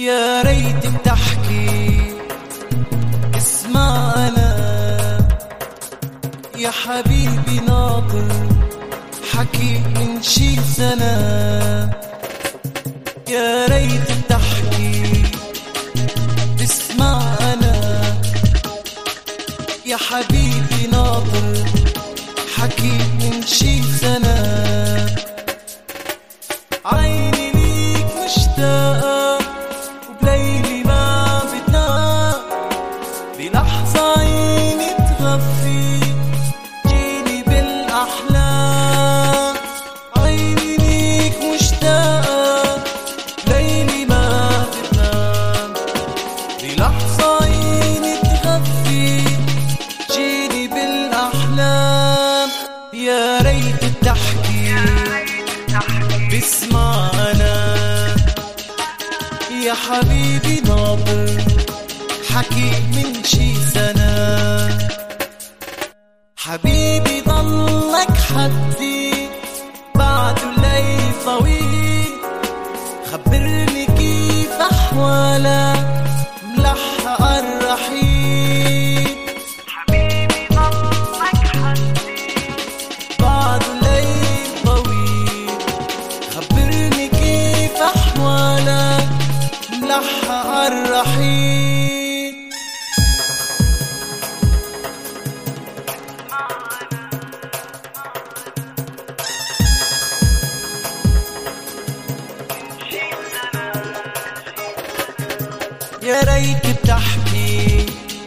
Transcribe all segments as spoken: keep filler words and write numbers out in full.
يا ريت بتحكي اسمع أنا يا حبيبي ناطر حكي من شي سنة. يا ريت بتحكي اسمع أنا يا حبيبي ناطر حكي من شي سنة. عيني ليك مشتاقة وبليلي ما بتنام، بلحظة عيني تغفي جيني بالأحلام. عيني ليك مشتاقة بليلي ما بتنام، بلحظة عيني تغفي جيني بالأحلام. يا ريت بتحكي بسمع أنا يا حبيبي ناطر حكي من شي سنة. حبيبي ضلك حدي بعد الليل طويل، خبرني كيف أحوالك ملحق الرحيل. حبيبي ضلك حدي بعد الليل طويل، خبرني كيف أحوالك ملحق الرحيل. يا ريت بتحكي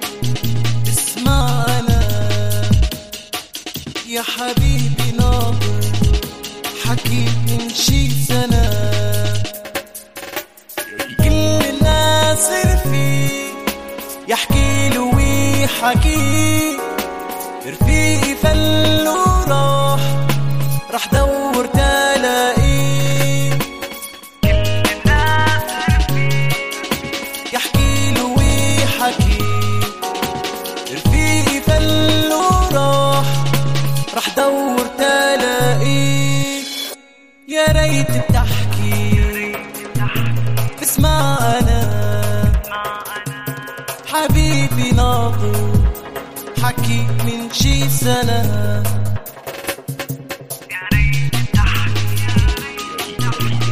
اسمع أنا يا حبيبي ناطر حكي من شي سنة. كل الناس رفيق يحكي له ويحكي، رفيقي فل وراح رح دور تلاقيه. كل الناس رفيق يحكي له ويحكي، رفيقي فل وراح رح دور تلاقيه. يا ريت بتحكي اسمع أنا حبيبي ناطر حكي من شي سنة.